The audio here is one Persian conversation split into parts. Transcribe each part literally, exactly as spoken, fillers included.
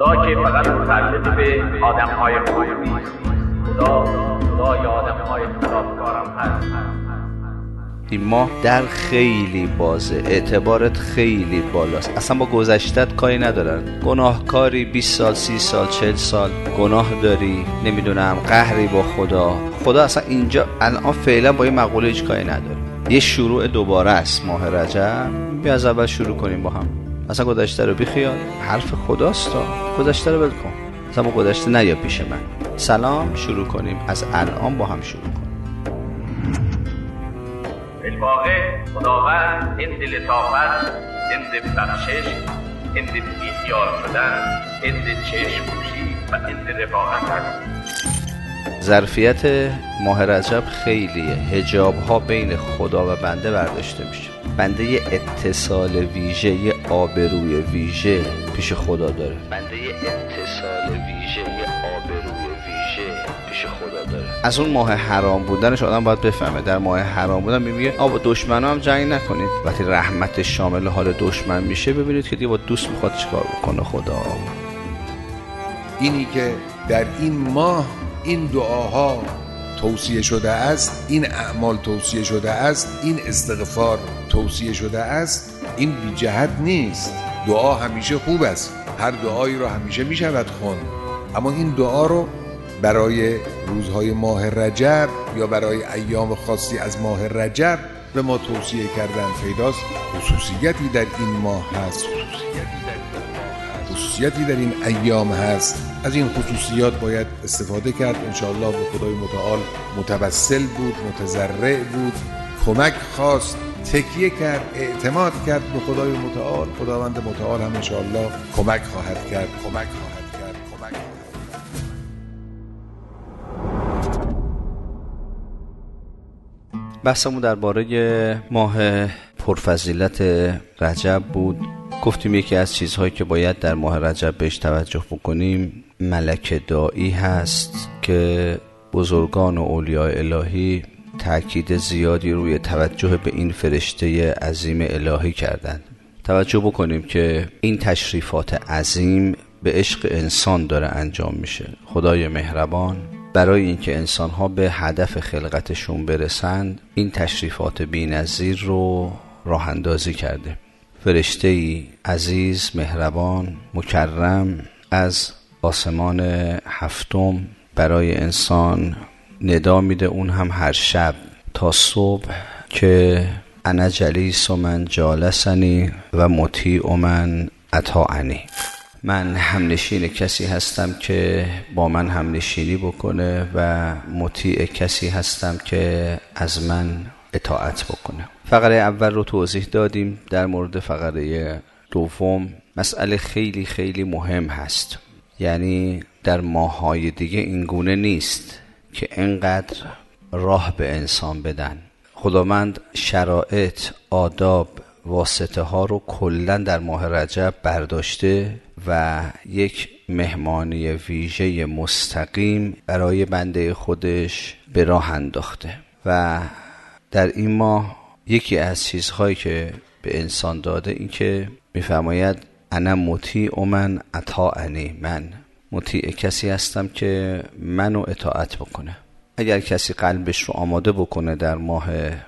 خدا که فقط متعلق به آدم‌های خوب نیست، خدا خدای آدم‌های خرابکارم هست. این ماه در خیلی بازه، اعتبارت خیلی بالاست، اصلا با گذشتت کاری ندارن. گناهکاری بیست سال سی سال چهل سال گناه داری، نمیدونم قهری با خدا، خدا اصلا اینجا الان فعلا با این مقوله هیچ کاری نداره. یه شروع دوباره است ماه رجب، بیا از اول شروع کنیم با هم. اصلا گذشته رو بیخیال، حرف خداست، گذشته رو ول کن، اصلا با گذشته نیا پیش من. سلام، شروع کنیم از الان با هم شروع کنیم. بالواقع خداوند هند لطافت، هند بخشش، هند بیخیال شدن، هند چشم پوشی و هند رفاقت است. ظرفیت ماه رجب خیلیه، حجاب ها بین خدا و بنده برداشته میشه. بنده یه اتصال ویژه، یه آبروی ویژه پیش خدا داره. بنده یه اتصال ویژه، یه آبروی ویژه پیش خدا داره. از اون ماه حرام بودنش آدم باید بفهمه. در ماه حرام بودن میگه آ با دشمنا هم جنگ نکنید. وقتی رحمت شامل حال دشمن میشه، ببینید که دیگه با دوست میخواد چیکار بکنه خدا. اینی که در این ماه این دعاها توصیه شده است، این اعمال توصیه شده است، این استغفار توصیه شده است، این بی جهت نیست. دعا همیشه خوب است، هر دعایی رو همیشه می شود خوند، اما این دعا رو برای روزهای ماه رجب یا برای ایام خاصی از ماه رجب به ما توصیه کردن. پیداست خصوصیتی در این ماه هست، خصوصیتی در این ایام هست. از این خصوصیات باید استفاده کرد. انشاءالله به خدای متعال متوسل بود، متضرع بود، کمک خواست، تکیه کرد، اعتماد کرد به خدای متعال. خداوند متعال هم انشاءالله کمک خواهد کرد، کمک خواهد کرد، کمک خواهد کرد. بحثمون درباره ماه پرفضیلت رجب بود. گفتیم یکی از چیزهایی که باید در ماه رجب بهش توجه بکنیم ملک داعی هست که بزرگان و اولیاء الهی تأکید زیادی روی توجه به این فرشته عظیم الهی کردند. توجه بکنیم که این تشریفات عظیم به عشق انسان داره انجام میشه. خدای مهربان برای اینکه انسان‌ها به هدف خلقتشون برسند این تشریفات بی‌نظیر رو راه اندازی کرده. فرشته‌ای عزیز، مهربان، مکرم از آسمان هفتم برای انسان ندا میده، اون هم هر شب تا صبح، که انا جلیس من جالسنی و مطیع من اطاعنی. من همنشین کسی هستم که با من همنشینی بکنه و مطیع کسی هستم که از من اطاعت بکنه. فقره اول رو توضیح دادیم. در مورد فقره دوم مسئله خیلی خیلی مهم هست. یعنی در ماه‌های دیگه این گونه نیست که اینقدر راه به انسان بدن. خداوند شرایط، آداب، واسطه ها رو کلن در ماه رجب برداشته و یک مهمانی ویژه مستقیم برای بنده خودش به راه انداخته. و در این ماه یکی از چیزهایی که به انسان داده این که میفرماید انا مطیع من اطاعنی، من مطیع کسی هستم که منو اطاعت بکنه. اگر کسی قلبش رو آماده بکنه در ماه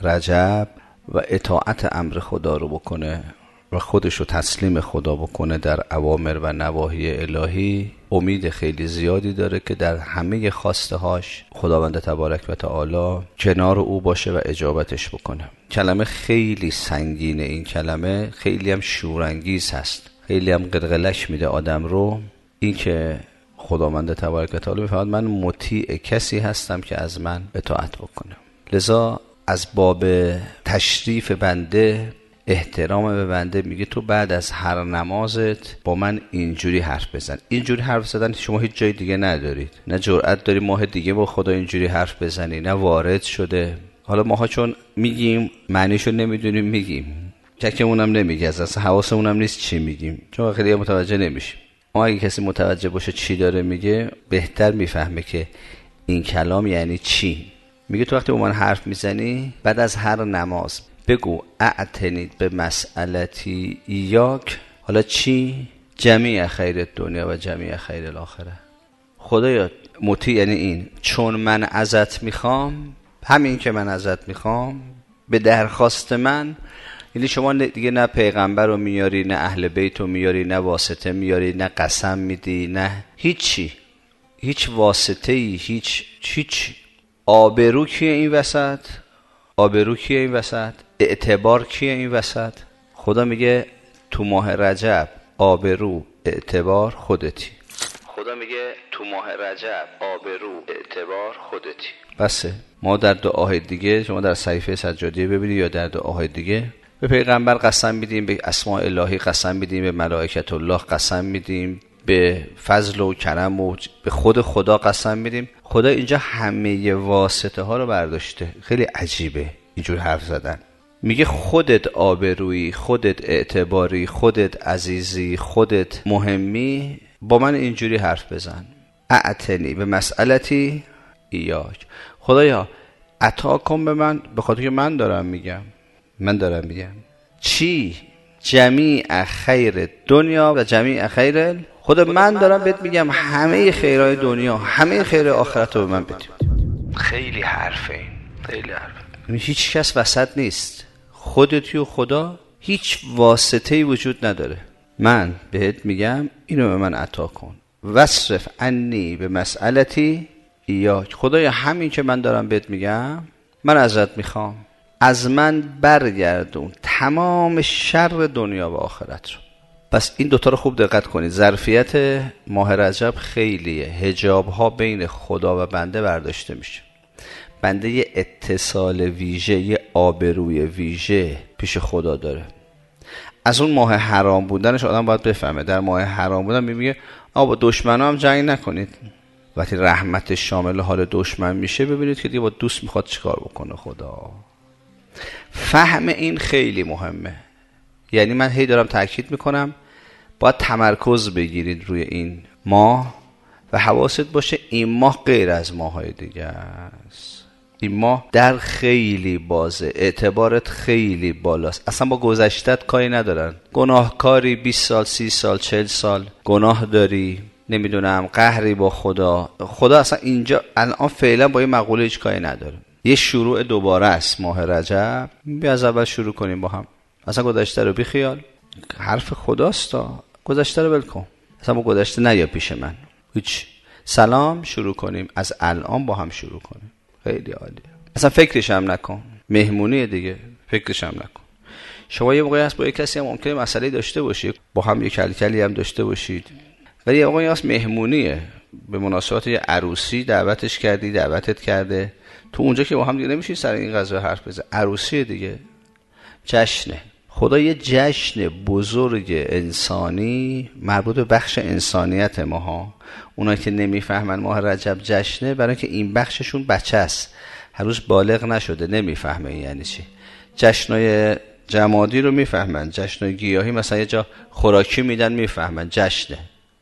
رجب و اطاعت امر خدا رو بکنه و خودش رو تسلیم خدا بکنه در اوامر و نواهی الهی، امید خیلی زیادی داره که در همه خواسته هاش خداوند تبارک و تعالی کنار او باشه و اجابتش بکنه. کلمه خیلی سنگینه، این کلمه خیلی هم شورانگیز هست، خیلی هم قلقلک میده آدم رو. این که خداوند تبارک و تعالی میفرماید من مطیع کسی هستم که از من اطاعت بکنه. لذا از باب تشریف بنده، احترام به بنده، میگه تو بعد از هر نمازت با من اینجوری حرف بزن. اینجوری حرف زدن شما هیچ جای دیگه ندارید، نه جرأت داری ماه دیگه با خدا اینجوری حرف بزنی، نه وارد شده. حالا ماها چون میگیم معنیشو نمیدونیم میگیم، ککمونم نمیگه، اصلا حواسمونم نیست چی میگیم، چون خیلی متوجه نمیشیم. اما اگه کسی متوجه باشه چی داره میگه، بهتر میفهمه که این کلام یعنی چی. میگه تو وقتی با من حرف میزنی بعد از هر نماز بگو اعتنید به مسئلتی ایاک. حالا چی؟ جمیع خیر دنیا و جمیع خیر الاخره. خدایا مطیع یعنی این، چون من ازت میخوام، همین که من ازت میخوام به درخواست من، یعنی شما دیگه نه پیغمبر رو میاری، نه اهل بیت رو میاری، نه واسطه میاری، نه قسم میدی، نه هیچی، هیچ واسطه ای، هیچ هیچ. آبرو کیه این وسط؟ آبرو کیه این وسط؟ اعتبار کیه این وسط؟ خدا میگه تو ماه رجب آبرو اعتبار خودتی. خدا میگه تو ماه رجب آبرو اعتبار خودتی. بسه. ما در دعاهای دیگه، شما در صحیفه سجادیه ببینید یا در دعاهای دیگه، به پیغمبر قسم میدیم، به اسماء الهی قسم میدیم، به ملائکت الله قسم میدیم، به فضل و کرم و به خود خدا قسم میدیم. خدا اینجا همه واسطه ها رو برداشته. خیلی عجیبه اینجور حرف زدن. میگه خودت آبرویی، خودت اعتباری، خودت عزیزی، خودت مهمی، با من اینجوری حرف بزن. اعتنی به مسئلتی ایاک. خدایا عطا کن به من، به خاطر که من دارم میگم، من دارم میگم چی؟ جمیع خیر دنیا و جمیع خیر، خدا من دارم بهت میگم همه خیرهای دنیا، همه خیر آخرت رو به من بدید. خیلی حرفه این، خیلی حرفه. هیچ کس وسط نیست، خودتی و خدا، هیچ واسطه‌ای وجود نداره. من بهت میگم اینو به من عطا کن. وصرف عنی به مسئلتی ایاک. خدایا همین که من دارم بهت میگم من ازت میخوام، از من برگردون تمام شر دنیا و آخرت رو. پس این دوتا رو خوب دقت کنید. ظرفیت ماه رجب خیلیه. حجاب ها بین خدا و بنده برداشته میشه. بنده یه اتصال ویژه، یه آبروی ویژه پیش خدا داره. از اون ماه حرام بودنش آدم باید بفهمه. در ماه حرام بودن میگه آقا با دشمنا هم جنگ نکنید. وقتی رحمت شامل حال دشمن میشه، ببینید که دیگه با دوست میخواد چیکار بکنه خدا. فهم این خیلی مهمه. یعنی من هی دارم تاکید میکنم باید تمرکز بگیرید روی این ماه و حواست باشه این ماه غیر از ماهای دیگه است. این ماه در خیلی بازه، اعتبارت خیلی بالاست. اصلا با گذشتت کاری ندارن. گناهکاری بیست سال، سی سال، چهل سال گناه داری، نمیدونم قهری با خدا. خدا اصلا اینجا الان فعلا با یه مقوله هیچ کاری نداره. یه شروع دوباره است ماه رجب. بیا از اول شروع کنیم با هم. اصلا گذشته رو بی خیال، حرف خداست تا گذشته رو ول کن. اصلا با گذشته نیا پیش من. هیچ. سلام شروع کنیم از الان با هم شروع کنیم. خیلی عالیه. اصلا فکرش هم نکن. مهمونی دیگه، فکرش هم نکن. شما یه موقعی هست با یه کسی هم ممکنه مسئله داشته باشید، با هم یه کلکلی هم داشته باشید، ولی یه موقعی هست مهمونیه، به مناسبت یه عروسی دعوتش کردی، دعوتت کرده، تو اونجا که با هم دیگه نمیشین سر این قضیه حرف بزنید. عروسی دیگه، جشنه. خدا یه جشن بزرگ انسانی مربوط به بخش انسانیت ما ها. اونایی که نمیفهمن ماه رجب جشنه، برای که این بخششون بچه است، هر روز بالغ نشده، نمیفهمه این یعنی چی. جشنای جمادی رو میفهمن، جشنای گیاهی مثلا یه جا خوراکی میدن میفهمن، جشنه.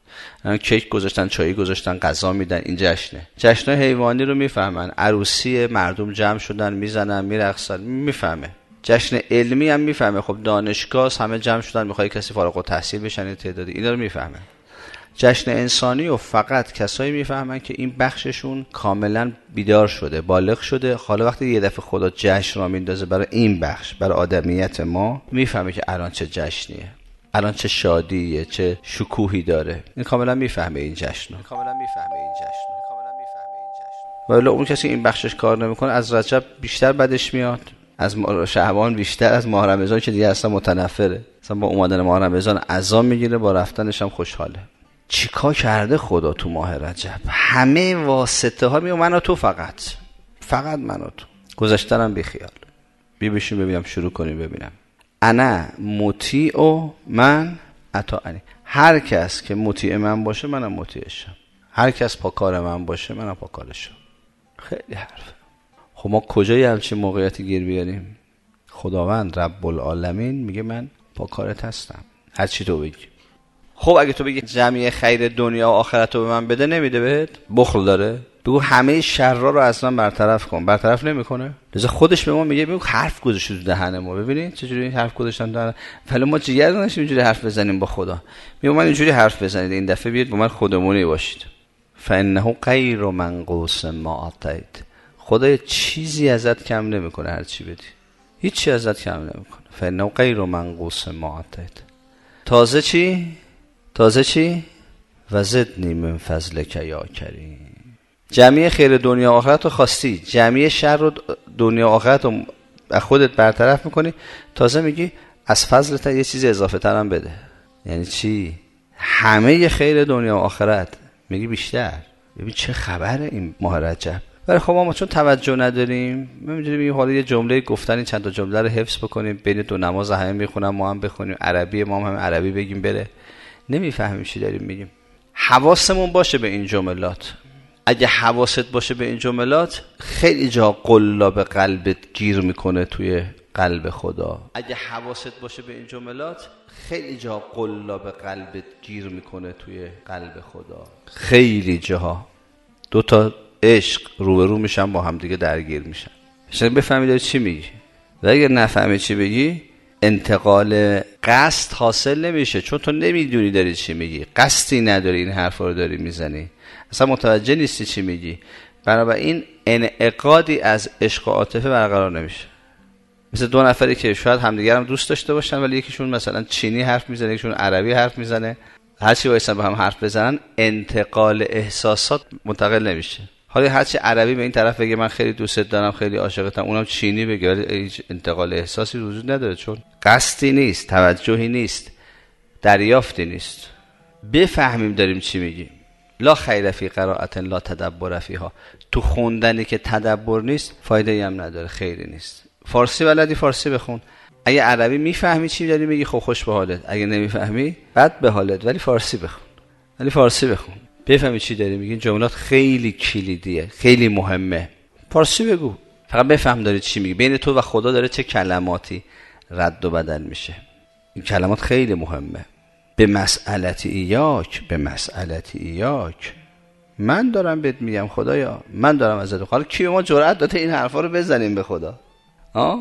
کیک گذاشتن، چایی گذاشتن، غذا میدن، این جشنه. جشنای حیوانی رو میفهمن، عروسی مردم جمع شدن میزنن میرقصن، میفهمه. جشن علمی هم میفهمه، خب دانشگاه همه جمع شدن میخوای کسی فارغ التحصیل بشن تعدادی، اینا رو میفهمه. جشن انسانی و فقط کسایی میفهمن که این بخششون کاملا بیدار شده، بالغ شده. حالا وقتی یه دفعه خدا جشن را میندازه برای این بخش، برای آدمیت ما، میفهمه که الان چه جشنیه، الان چه شادیه، چه شکوهی داره. این کاملا میفهمه این جشن رو. کاملا میفهمه این جشن رو. کاملا میفهمه این جشن. ولی اون کسی این بخشش کار نمیکنه، از رجب بیشتر بدش میاد، از شعبان بیشتر، از ماه رمضان که دیگه اصلا متنفره. اصلا با اومدن ماه رمضان عذاب میگیره، با رفتنش هم خوشحاله. چیکار کرده خدا تو ماه رجب؟ همه واسطه ها میگه من و تو، فقط فقط من و تو. گذشتنم بی خیال. بی بشین ببینم، شروع کنیم ببینم. انا مطیع و من اطاعنی. هر کس که مطیع من باشه منم مطیعشم، هر کس پاکار من باشه منم پاکارشم. خیلی حرفه. خب ما کجای همچین موقعیتی گیر بیاریم؟ خداوند رب العالمین میگه من پاکارت هستم، هر چی تو بگی. خب اگه تو بگی جمعی خیر دنیا و آخرت رو به من بده، نمیده بهت؟ بخل داره؟ بگو همه شرا رو از من برطرف کن. برطرف نمیکنه. لذا خودش به ما میگه بگو حرف گذاشته تو دهن ما. ببینید چجوری حرف گذاشتن دهن. ولی ما جیگر نداشتیم اینجوری حرف بزنیم با خدا. میگم من اینجوری حرف بزنید، این دفعه بیاید با من خودمونی باشید. فانه غیر منقوص ما اعطیت. خدا چیزی ازت کم نمیکنه هر چی بدی. هیچ چی ازت کم نمیکنه. فانه غیر منقوص ما اعطیت. تازه چی؟ تازه چی؟ و زدنی من فضلک یا کریم. جمعی خیر دنیا آخرت رو خواستی، جمعی شر رو دنیا آخرت رو خودت برطرف میکنی، تازه میگی از فضلت یه چیز اضافه ترم بده. یعنی چی؟ همه خیر دنیا آخرت میگی بیشتر. ببین چه خبره این ماه رجب. ولی خب ما چون توجه نداریم می‌دونیم این حالا یه جمله گفتن، این چند تا جمله رو حفظ بکنیم، بین دو نماز همه میخونن ما هم بخونیم، عربی ما هم, هم عربی بگیم بره، نمیفهمیم چی داریم میگیم. حواسمون باشه به این جملات. اگه حواست باشه به این جملات خیلی جا قلاب قلبت گیر میکنه توی قلب خدا. اگه حواست باشه به این جملات خیلی جا قلاب قلبت گیر میکنه توی قلب خدا. خیلی جاها دو تا عشق روبرو میشن با هم دیگه درگیر میشن. شما بفهمی داری چی میگی. و اگه نفهمی چی بگی انتقال قصد حاصل نمیشه، چون تو نمیدونی داری چی میگی، قصدی نداری این حرفا رو داری میزنی، اصلا متوجه نیستی چی میگی. بنابراین انعقادی از عشق و عاطفه برقرار نمیشه. مثل دو نفری که شاید همدیگر هم دوست داشته باشن ولی یکیشون مثلا چینی حرف میزنه یکیشون عربی حرف میزنه، هرچی وایسن با هم حرف بزنن انتقال احساسات منتقل نمیشه. حالا هرچی عربی به این طرف بگه من خیلی دوستت دارم خیلی عاشقتم، اونم چینی بگه ولی هیچ انتقال احساسی وجود نداره، چون قصدی نیست، توجهی نیست، دریافتی نیست. بفهمیم داریم چی میگیم. لا خیر فی قرائت لا تدبر فیها. تو خوندنی که تدبر نیست فایده‌ای هم نداره، خیری نیست. فارسی بلدی فارسی بخون. اگه عربی میفهمی چی داری میگی خب خوش به حالت، اگه نمیفهمی بد به حالت، ولی فارسی بخون. ولی فارسی بخون. بفهمی چی داری میگی. جملات خیلی کلیدیه، خیلی مهمه. فارسی بگو. فقط بفهم داری چی میگی. بین تو و خدا داره چه کلماتی رد و بدل میشه. این کلمات خیلی مهمه. به مسئلتی ایاک، به مسئلتی ایاک. من دارم بهت میگم خدایا، من دارم ازت. حالا کی به ما جرأت داده این حرفا رو بزنیم به خدا؟ ها؟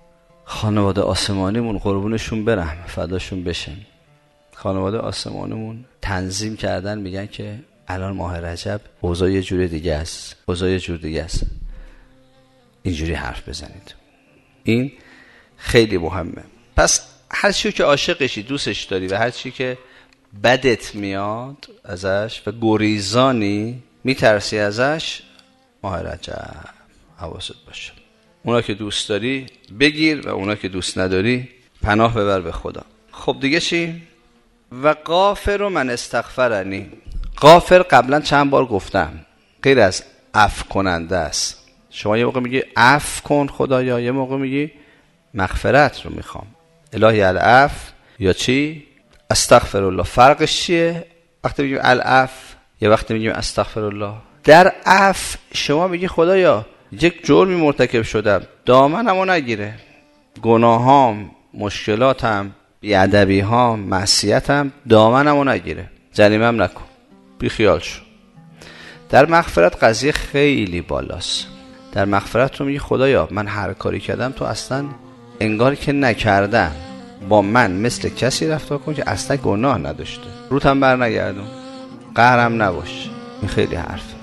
خانواده آسمانیمون قربونشون برم، فداشون بشن. خانواده آسمانیمون تنظیم کردن، میگن که الان ماه رجب اوضاع یه جور دیگه است، اوضاع یه جور دیگه است. اینجوری حرف بزنید. این خیلی مهمه. پس هر چیزی که عاشقشی، دوستش داری و هر چیزی که بدت میاد ازش و گریزانی میترسی ازش، ماه رجب حواست باشه. اونا که دوست داری بگیر و اونا که دوست نداری پناه ببر به خدا. خب دیگه چی؟ و غافر من استغفرنی. غافر قبلا چند بار گفتم غیر از عفو کننده است. شما یه موقع میگی عفو کن خدایا، یه موقع میگی مغفرت رو میخوام، الهی العفو یا چی؟ استغفر الله. فرقش چیه؟ وقتی میگیم العفو یا وقتی میگیم استغفر الله. در عفو شما میگی خدایا یک جرمی مرتکب شدم، دامنمو نگیره، گناهام، مشکلاتم، بی‌ادبی‌هام، معصیتم دامنمو نگیره، جریمه‌ام نکن، بی خیال شو. در مغفرت قضیه خیلی بالاست. در مغفرت تو میگی خدایا من هر کاری کردم تو اصلا انگار که نکردم، با من مثل کسی رفتار کن که اصلا گناه نداشته، روتم بر نگردون، قهرم نباش. این خیلی حرف